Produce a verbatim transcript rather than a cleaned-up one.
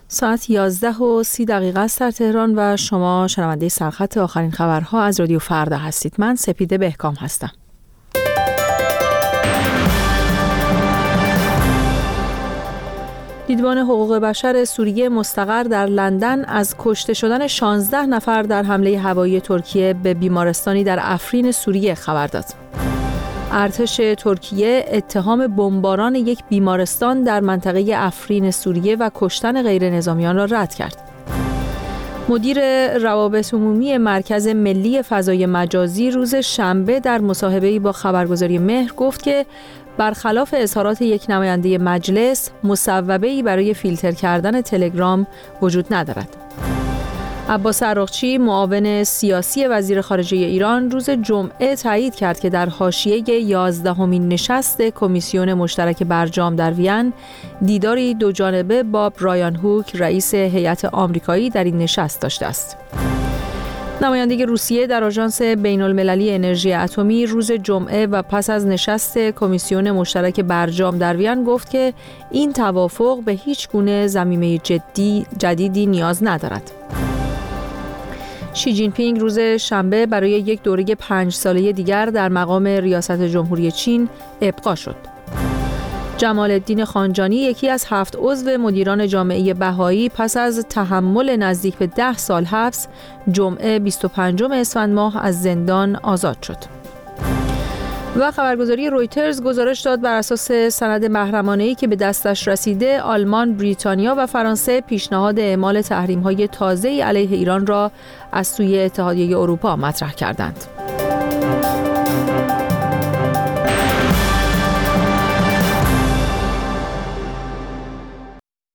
ساعت یازده و سی دقیقه است در تهران و شما شنونده سرخط آخرین خبرها از رادیو فردا هستید. من سپیده بهکام هستم. دیدبان حقوق بشر سوریه مستقر در لندن از کشته شدن شانزده نفر در حمله هوایی ترکیه به بیمارستانی در افرین سوریه خبر داد. ارتش ترکیه اتهام بمباران یک بیمارستان در منطقه افرین سوریه و کشتن غیر نظامیان را رد کرد. مدیر روابط عمومی مرکز ملی فضای مجازی روز شنبه در مصاحبه‌ای با خبرگزاری مهر گفت که برخلاف اظهارات یک نماینده مجلس، مصوبه‌ای برای فیلتر کردن تلگرام وجود ندارد. عباس عراقچی، معاون سیاسی وزیر خارجه ایران، روز جمعه تایید کرد که در حاشیه یازدهمین نشست کمیسیون مشترک برجام در وین، دیداری دوجانبه با برایان هوک، رئیس هیئت آمریکایی، در این نشست داشته است. نماینده روسیه در آژانس بین‌المللی انرژی اتمی روز جمعه و پس از نشست کمیسیون مشترک برجام در وین گفت که این توافق به هیچ گونه ضمیمه جدی جدیدی نیاز ندارد. شی جین پینگ روز شنبه برای یک دوره پنج ساله دیگر در مقام ریاست جمهوری چین ابقا شد. جمال الدین خانجانی، یکی از هفت عضو مدیران جامعه بهایی، پس از تحمل نزدیک به ده سال حبس، جمعه بیست و پنجم اسفند ماه از زندان آزاد شد. و خبرگزاری رویترز گزارش داد بر اساس سند محرمانه‌ای که به دستش رسیده، آلمان، بریتانیا و فرانسه پیشنهاد اعمال تحریم‌های تازه‌ای علیه ایران را از سوی اتحادیه اروپا مطرح کردند.